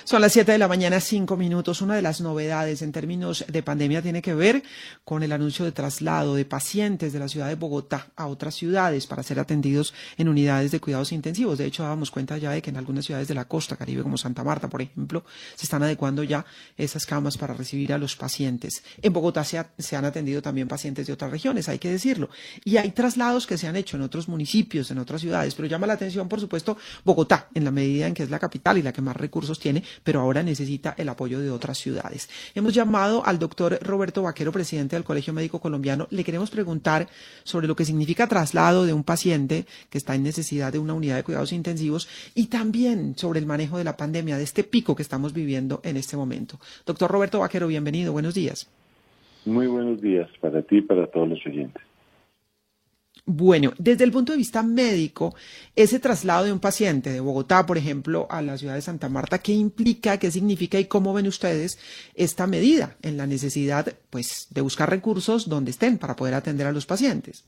Son las 7 de la mañana, 5 minutos. Una de las novedades en términos de pandemia tiene que ver con el anuncio de traslado de pacientes de la ciudad de Bogotá a otras ciudades para ser atendidos en unidades de cuidados intensivos. De hecho, dábamos cuenta ya de que en algunas ciudades de la costa Caribe, como Santa Marta, por ejemplo, se están adecuando ya esas camas para recibir a los pacientes. En Bogotá se han atendido también pacientes de otras regiones, hay que decirlo. Y hay traslados que se han hecho en otros municipios, en otras ciudades, pero llama la atención, por supuesto, Bogotá, en la medida en que es la capital y la que más recursos tiene, pero ahora necesita el apoyo de otras ciudades. Hemos llamado al doctor Roberto Vaquero, presidente del Colegio Médico Colombiano. Le queremos preguntar sobre lo que significa traslado de un paciente que está en necesidad de una unidad de cuidados intensivos y también sobre el manejo de la pandemia, de este pico que estamos viviendo en este momento. Doctor Roberto Vaquero, bienvenido, buenos días. Muy buenos días para ti y para todos los oyentes. Bueno, desde el punto de vista médico, ese traslado de un paciente de Bogotá, por ejemplo, a la ciudad de Santa Marta, ¿qué implica, qué significa y cómo ven ustedes esta medida en la necesidad, pues, de buscar recursos donde estén para poder atender a los pacientes?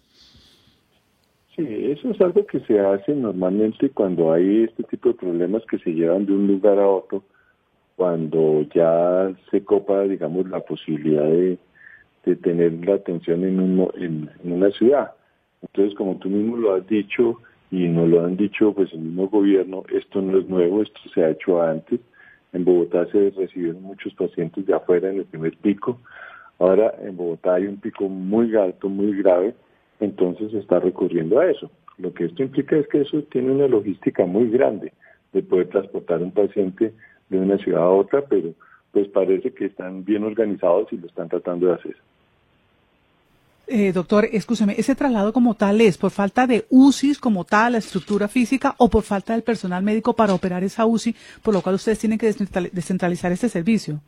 Sí, eso es algo que se hace normalmente cuando hay este tipo de problemas que se llevan de un lugar a otro, cuando ya se copa, digamos, la posibilidad de tener la atención en una ciudad. Entonces, como tú mismo lo has dicho y nos lo han dicho pues el mismo gobierno, esto no es nuevo, esto se ha hecho antes. En Bogotá se recibieron muchos pacientes de afuera en el primer pico. Ahora en Bogotá hay un pico muy alto, muy grave, entonces se está recurriendo a eso. Lo que esto implica es que eso tiene una logística muy grande de poder transportar un paciente de una ciudad a otra, pero pues parece que están bien organizados y lo están tratando de hacer. Doctor, escúcheme, ¿ese traslado como tal es por falta de UCIs como tal, la estructura física, o por falta del personal médico para operar esa UCI, por lo cual ustedes tienen que descentralizar este servicio?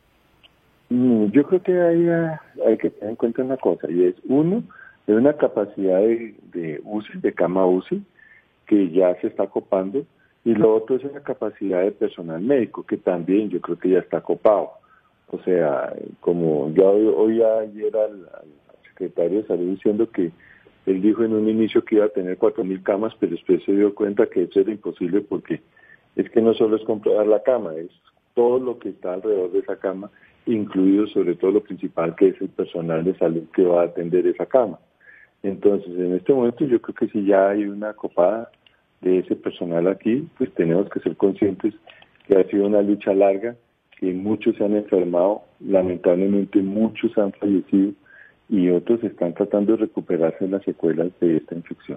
Yo creo que hay que tener en cuenta una cosa, y es, uno, de una capacidad de UCI, de cama UCI, que ya se está copando, y lo otro es una capacidad de personal médico, que también yo creo que ya está copado. O sea, como yo oí ayer al secretario de Salud diciendo que él dijo en un inicio que iba a tener 4.000 camas, pero después se dio cuenta que eso era imposible porque es que no solo es comprar la cama, es todo lo que está alrededor de esa cama, incluido sobre todo lo principal que es el personal de salud que va a atender esa cama. Entonces, en este momento yo creo que si ya hay una copada de ese personal aquí, pues tenemos que ser conscientes que ha sido una lucha larga, que muchos se han enfermado, lamentablemente muchos han fallecido, y otros están tratando de recuperarse en las secuelas de esta infección.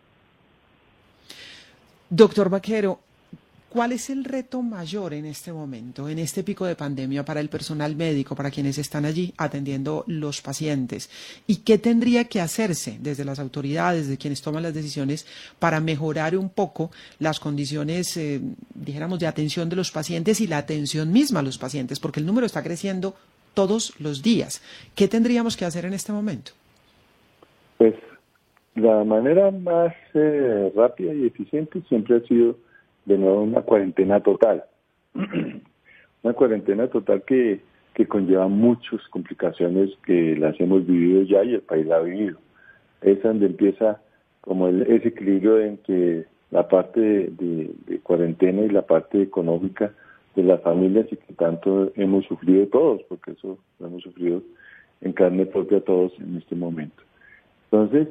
Doctor Vaquero, ¿cuál es el reto mayor en este momento, en este pico de pandemia, para el personal médico, para quienes están allí atendiendo los pacientes? ¿Y qué tendría que hacerse desde las autoridades, de quienes toman las decisiones, para mejorar un poco las condiciones, dijéramos, de atención de los pacientes y la atención misma a los pacientes? Porque el número está creciendo todos los días. ¿Qué tendríamos que hacer en este momento? Pues la manera más rápida y eficiente siempre ha sido de nuevo una cuarentena total. Una cuarentena total que conlleva muchas complicaciones que las hemos vivido ya y el país la ha vivido. Es donde empieza como ese equilibrio en que la parte de cuarentena y la parte económica de las familias y que tanto hemos sufrido todos, porque eso lo hemos sufrido en carne propia todos en este momento. Entonces,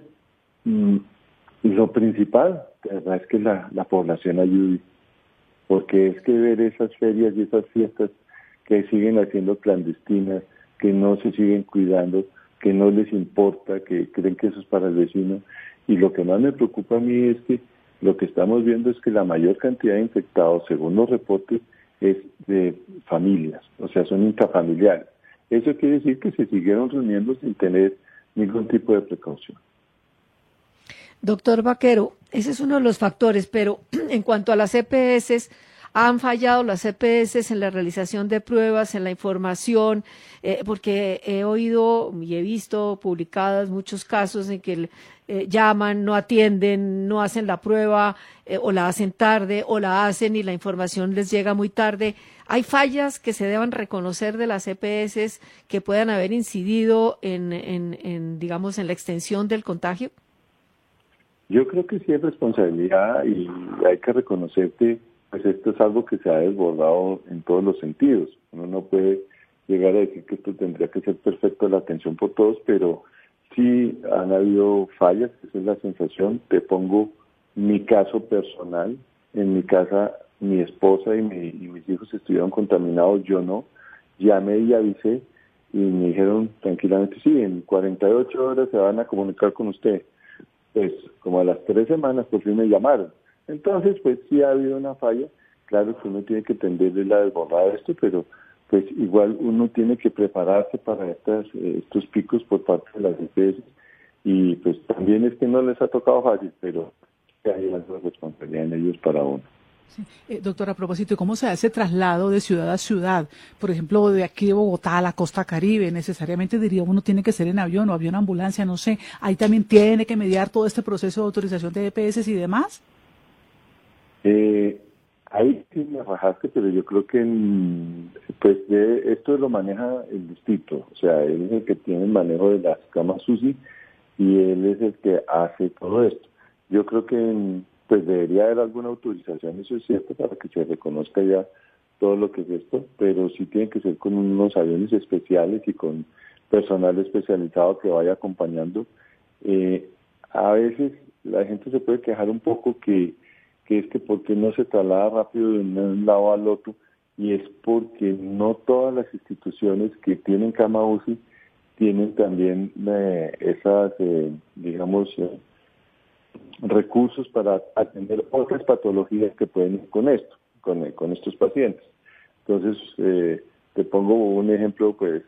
lo principal, la verdad, es que la población ayude, porque es que ver esas ferias y esas fiestas que siguen haciendo clandestinas, que no se siguen cuidando, que no les importa, que creen que eso es para el vecino, y lo que más me preocupa a mí es que lo que estamos viendo es que la mayor cantidad de infectados, según los reportes, es de familias, o sea, son intrafamiliares. Eso quiere decir que se siguieron reuniendo sin tener ningún tipo de precaución. Doctor Vaquero, ese es uno de los factores, pero en cuanto a las EPS, ¿han fallado las EPS en la realización de pruebas, en la información? Porque he oído y he visto publicados muchos casos en que llaman, no atienden, no hacen la prueba, o la hacen tarde, o la hacen y la información les llega muy tarde. ¿Hay fallas que se deban reconocer de las EPS que puedan haber incidido digamos, en la extensión del contagio? Yo creo que sí es responsabilidad y hay que reconocerte pues esto es algo que se ha desbordado en todos los sentidos. Uno no puede llegar a decir que esto tendría que ser perfecto la atención por todos, pero sí han habido fallas, esa es la sensación. Te pongo mi caso personal. En mi casa mi esposa y mis hijos estuvieron contaminados, yo no. Llamé y avisé y me dijeron tranquilamente, sí, en 48 horas se van a comunicar con usted. Pues como a las 3 semanas por fin me llamaron. Entonces, pues sí ha habido una falla. Claro que uno tiene que tenderle la desbordada de esto, pero pues igual uno tiene que prepararse para estos picos por parte de las EPS. Y pues también es que no les ha tocado fácil, pero hay algo de responsabilidad en ellos para uno. Sí. Doctor, a propósito, ¿cómo se da ese traslado de ciudad a ciudad? Por ejemplo, de aquí de Bogotá a la costa Caribe, necesariamente diría uno tiene que ser en avión o avión ambulancia, no sé. Ahí también tiene que mediar todo este proceso de autorización de EPS y demás. Ahí sí me rajaste, pero yo creo que esto lo maneja el distrito, o sea, él es el que tiene el manejo de las camas UCI y él es el que hace todo esto. Yo creo que pues debería haber alguna autorización, eso es cierto, para que se reconozca ya todo lo que es esto, pero sí tiene que ser con unos aviones especiales y con personal especializado que vaya acompañando. A veces la gente se puede quejar un poco que es que porque no se traslada rápido de un lado al otro, y es porque no todas las instituciones que tienen cama UCI tienen también recursos para atender otras patologías que pueden ir con esto, con estos pacientes. Entonces, te pongo un ejemplo, pues,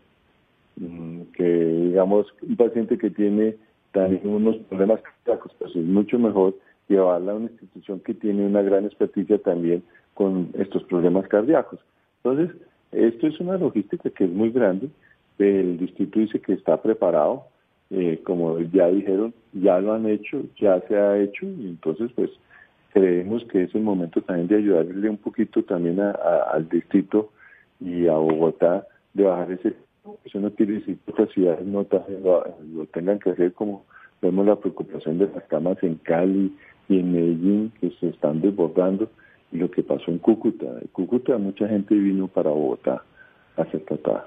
que digamos, un paciente que tiene también unos problemas cardíacos, pues es mucho mejor llevarla a una institución que tiene una gran experticia también con estos problemas cardíacos. Entonces, esto es una logística que es muy grande. El distrito dice que está preparado, como ya dijeron, ya lo han hecho, ya se ha hecho, y entonces pues creemos que es el momento también de ayudarle un poquito también al distrito y a Bogotá de bajar ese. Eso no quiere decir que otras ciudades no también lo tengan que hacer, como vemos la preocupación de las camas en Cali y en Medellín, que se están desbordando, y lo que pasó en Cúcuta. En Cúcuta mucha gente vino para Bogotá a ser tratada.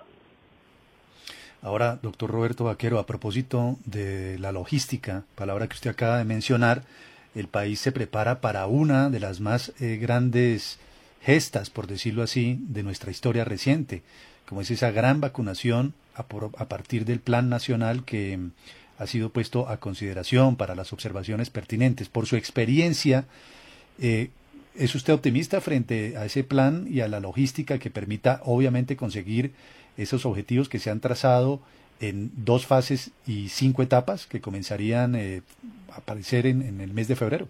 Ahora, doctor Roberto Vaquero, a propósito de la logística, palabra que usted acaba de mencionar, el país se prepara para una de las más grandes gestas, por decirlo así, de nuestra historia reciente, como es esa gran vacunación a partir del Plan Nacional que ha sido puesto a consideración para las observaciones pertinentes. Por su experiencia, ¿es usted optimista frente a ese plan y a la logística que permita, obviamente, conseguir esos objetivos que se han trazado en 2 fases y 5 etapas que comenzarían a aparecer en el mes de febrero?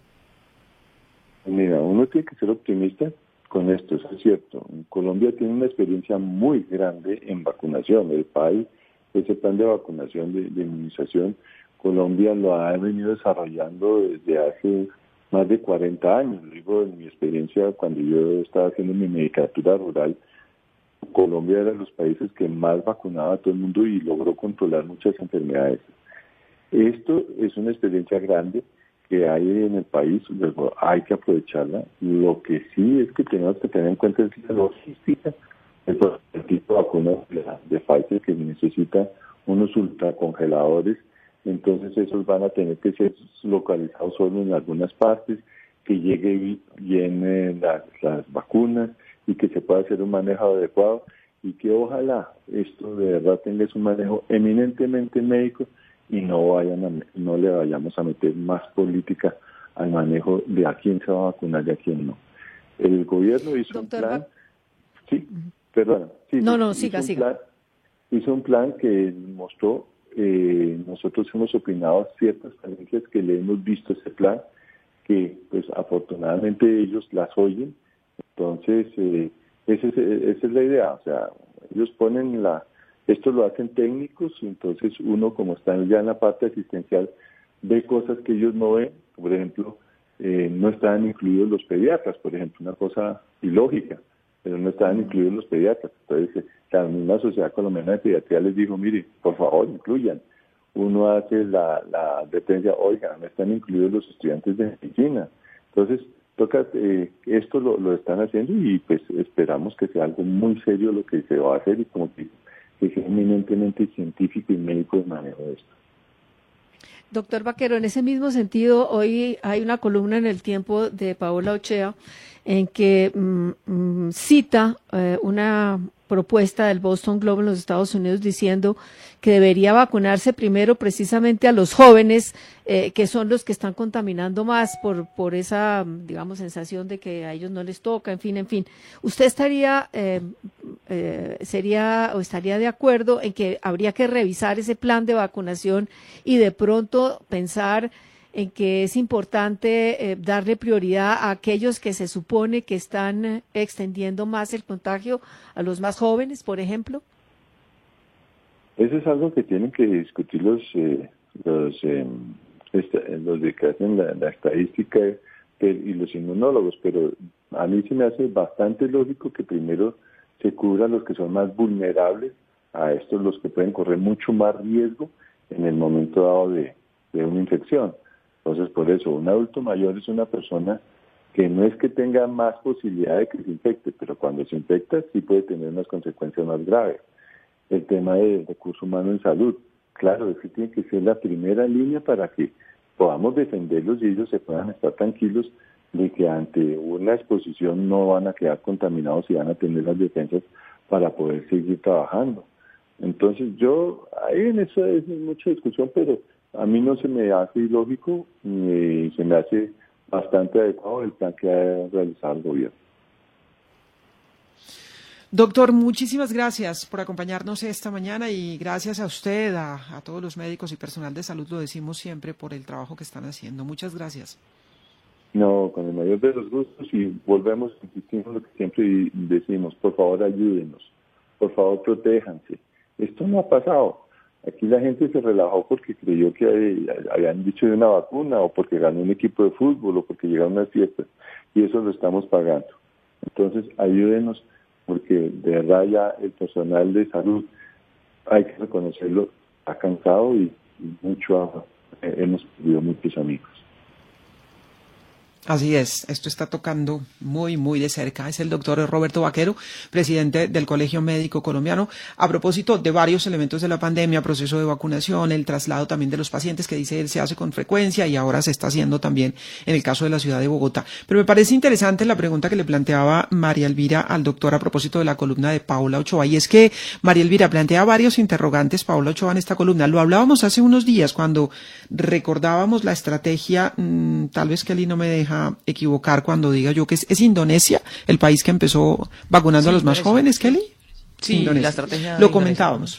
Mira, uno tiene que ser optimista con esto, eso es cierto. Colombia tiene una experiencia muy grande en vacunación. El país, ese plan de vacunación, de inmunización, Colombia lo ha venido desarrollando desde hace más de 40 años. Lo digo en mi experiencia cuando yo estaba haciendo mi medicatura rural. Colombia era de los países que más vacunaba a todo el mundo y logró controlar muchas enfermedades. Esto es una experiencia grande que hay en el país, luego hay que aprovecharla. Lo que sí es que tenemos que tener en cuenta es la logística, el tipo de vacunas de Pfizer que necesita unos ultracongeladores, entonces esos van a tener que ser localizados solo en algunas partes, que llegue bien las vacunas y que se pueda hacer un manejo adecuado, y que ojalá esto de verdad tenga un manejo eminentemente médico y no le vayamos a meter más política al manejo de a quién se va a vacunar y a quién no. El gobierno hizo un plan. Sí, perdona. Sí, siga. Hizo un plan que mostró, nosotros hemos opinado ciertas falencias que le hemos visto ese plan, que pues afortunadamente ellos las oyen. Entonces, esa es la idea, o sea, ellos ponen esto lo hacen técnicos, y entonces uno, como está ya en la parte asistencial, ve cosas que ellos no ven. Por ejemplo, no estaban incluidos los pediatras, por ejemplo, una cosa ilógica, pero no estaban incluidos los pediatras. Entonces, la misma Sociedad Colombiana de Pediatría les dijo, mire, por favor, incluyan. Uno hace la dependencia, oiga, no están incluidos los estudiantes de medicina. Entonces, toca, esto lo están haciendo y pues esperamos que sea algo muy serio lo que se va a hacer y como que sea eminentemente científico y médico el manejo de esto. Doctor Vaquero, en ese mismo sentido, hoy hay una columna en El Tiempo de Paola Ochoa en que cita una propuesta del Boston Globe en los Estados Unidos diciendo que debería vacunarse primero precisamente a los jóvenes, que son los que están contaminando más por esa, digamos, sensación de que a ellos no les toca, en fin. ¿Usted estaría estaría de acuerdo en que habría que revisar ese plan de vacunación y de pronto pensar en que es importante darle prioridad a aquellos que se supone que están extendiendo más el contagio, a los más jóvenes, por ejemplo? Eso es algo que tienen que discutir los de que hacen la estadística y los inmunólogos, pero a mí se me hace bastante lógico que primero se cubran los que son más vulnerables a estos, los que pueden correr mucho más riesgo en el momento dado de una infección. Entonces, por eso, un adulto mayor es una persona que no es que tenga más posibilidad de que se infecte, pero cuando se infecta sí puede tener unas consecuencias más graves. El tema del recurso humano en salud, claro, eso tiene que ser la primera línea para que podamos defenderlos y ellos se puedan estar tranquilos de que ante una exposición no van a quedar contaminados y van a tener las defensas para poder seguir trabajando. Entonces yo, ahí en eso es mucha discusión, pero a mí no se me hace ilógico ni se me hace bastante adecuado el plan que ha realizado el gobierno. Doctor, muchísimas gracias por acompañarnos esta mañana y gracias a usted, a todos los médicos y personal de salud, lo decimos siempre, por el trabajo que están haciendo. Muchas gracias. No, con el mayor de los gustos y volvemos, insistimos lo que siempre decimos, por favor ayúdenos, por favor protéjanse. Esto no ha pasado. Aquí la gente se relajó porque creyó que habían dicho de una vacuna o porque ganó un equipo de fútbol o porque llegaron unas fiestas y eso lo estamos pagando. Entonces ayúdenos porque de verdad ya el personal de salud, hay que reconocerlo, ha cansado y mucho hemos perdido muchos amigos. Así es, esto está tocando muy, muy de cerca. Es el doctor Roberto Vaquero, presidente del Colegio Médico Colombiano, a propósito de varios elementos de la pandemia, proceso de vacunación, el traslado también de los pacientes, que dice él se hace con frecuencia y ahora se está haciendo también en el caso de la ciudad de Bogotá. Pero me parece interesante la pregunta que le planteaba María Elvira al doctor a propósito de la columna de Paola Ochoa, y es que María Elvira plantea varios interrogantes, Paola Ochoa, en esta columna. Lo hablábamos hace unos días cuando recordábamos la estrategia, tal vez Kelly no me deja equivocar cuando diga yo que es Indonesia el país que empezó vacunando a los más jóvenes, Kelly. Sí, Indonesia. la estrategia lo comentábamos.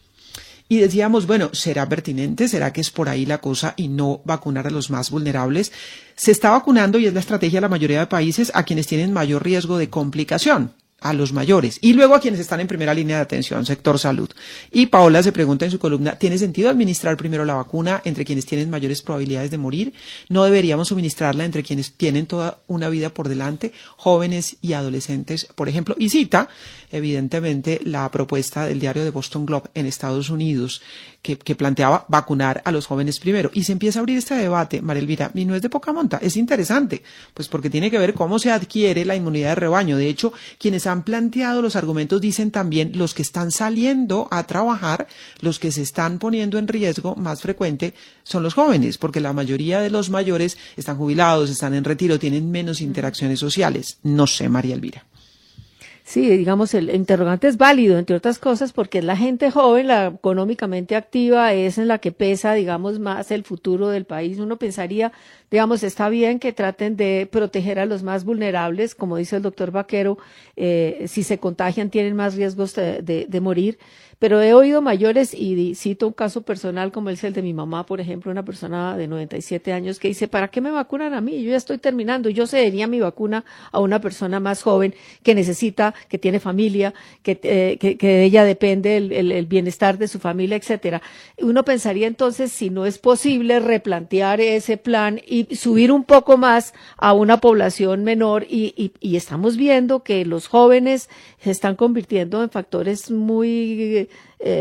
Y decíamos, bueno, ¿será pertinente? ¿Será que es por ahí la cosa y no vacunar a los más vulnerables? Se está vacunando, y es la estrategia de la mayoría de países, a quienes tienen mayor riesgo de complicación, a los mayores, y luego a quienes están en primera línea de atención, sector salud. Y Paola se pregunta en su columna, ¿tiene sentido administrar primero la vacuna entre quienes tienen mayores probabilidades de morir? ¿No deberíamos suministrarla entre quienes tienen toda una vida por delante, jóvenes y adolescentes, por ejemplo? Y cita, evidentemente, la propuesta del diario de Boston Globe en Estados Unidos, que planteaba vacunar a los jóvenes primero. Y se empieza a abrir este debate, María Elvira, y no es de poca monta, es interesante, pues porque tiene que ver cómo se adquiere la inmunidad de rebaño. De hecho, quienes han planteado los argumentos dicen también los que están saliendo a trabajar, los que se están poniendo en riesgo más frecuente son los jóvenes, porque la mayoría de los mayores están jubilados, están en retiro, tienen menos interacciones sociales. No sé, María Elvira. Sí, digamos, el interrogante es válido, entre otras cosas, porque es la gente joven, la económicamente activa, es en la que pesa, digamos, más el futuro del país. Uno pensaría, digamos, está bien que traten de proteger a los más vulnerables, como dice el doctor Vaquero, si se contagian tienen más riesgos de morir, pero he oído mayores, y cito un caso personal como es el de mi mamá, por ejemplo, una persona de 97 años que dice, ¿para qué me vacunan a mí? Yo ya estoy terminando, yo cedería mi vacuna a una persona más joven que necesita que tiene familia, que de ella depende el bienestar de su familia, etcétera. Uno pensaría entonces si no es posible replantear ese plan y subir un poco más a una población menor y estamos viendo que los jóvenes se están convirtiendo en factores muy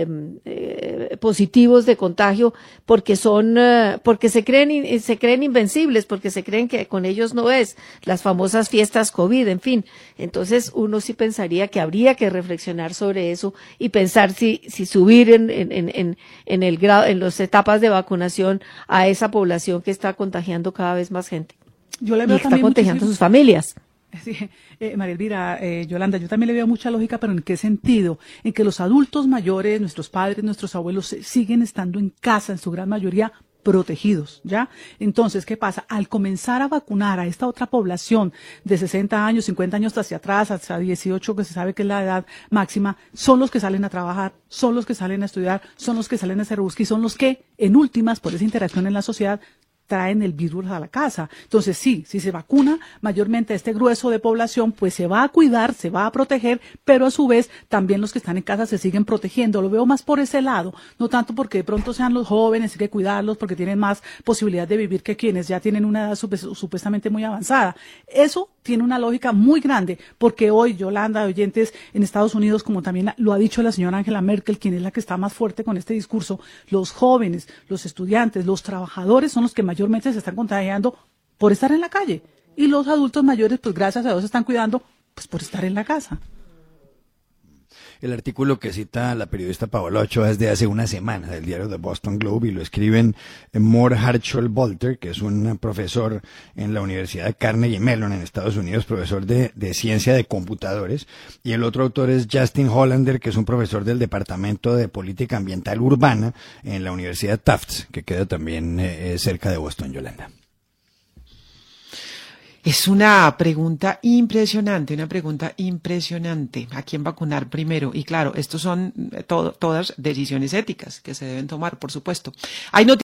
positivos de contagio porque se creen invencibles, porque se creen que con ellos no es, las famosas fiestas COVID, en fin. Entonces uno sí pensaría que habría que reflexionar sobre eso y pensar si subir en el grado, en las etapas de vacunación a esa población que está contagiando cada vez más gente. Yo le veo y está contagiando a sus familias. Sí, María Elvira, Yolanda, yo también le veo mucha lógica, pero ¿en qué sentido? En que los adultos mayores, nuestros padres, nuestros abuelos, siguen estando en casa, en su gran mayoría, protegidos, ¿ya? Entonces, ¿qué pasa? Al comenzar a vacunar a esta otra población de 60 años, 50 años hacia atrás, hasta 18, que se sabe que es la edad máxima, son los que salen a trabajar, son los que salen a estudiar, son los que salen a hacer búsqueda y son los que, en últimas, por esa interacción en la sociedad, traen el virus a la casa. Entonces, sí, si se vacuna mayormente este grueso de población, pues se va a cuidar, se va a proteger, pero a su vez también los que están en casa se siguen protegiendo. Lo veo más por ese lado, no tanto porque de pronto sean los jóvenes, hay que cuidarlos porque tienen más posibilidad de vivir que quienes ya tienen una edad supuestamente muy avanzada. Eso tiene una lógica muy grande, porque hoy, Yolanda, oyentes, en Estados Unidos, como también lo ha dicho la señora Angela Merkel, quien es la que está más fuerte con este discurso, los jóvenes, los estudiantes, los trabajadores son los que mayormente se están contagiando por estar en la calle. Y los adultos mayores, pues gracias a Dios, se están cuidando pues por estar en la casa. El artículo que cita la periodista Paola Ochoa es de hace una semana, del diario The Boston Globe, y lo escriben Mor Hartshell-Bolter, que es un profesor en la Universidad de Carnegie Mellon en Estados Unidos, profesor de ciencia de computadores, y el otro autor es Justin Hollander, que es un profesor del Departamento de Política Ambiental Urbana en la Universidad Tufts, que queda también cerca de Boston, Yolanda. Es una pregunta impresionante. ¿A quién vacunar primero? Y claro, estos son todas decisiones éticas que se deben tomar, por supuesto. Hay